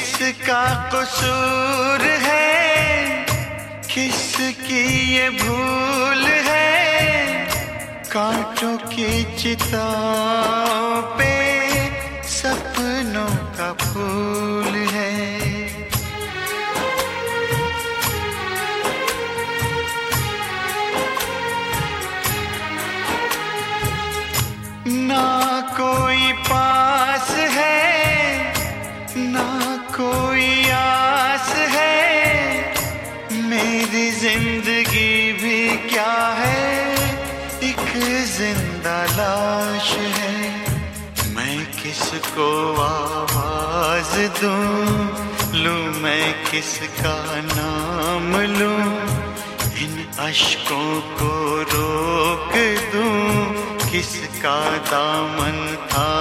किसका कसूर है, किसकी ये भूल है, कांटों की चिताओं पे सपनों का फूल है। ना कोई पास है, ना कोई आस है, मेरी जिंदगी भी क्या है, एक जिंदा लाश है। मैं किसको आवाज दूं, लूं मैं किसका नाम लूं, इन अश्कों को रोक दूं, किसका दामन था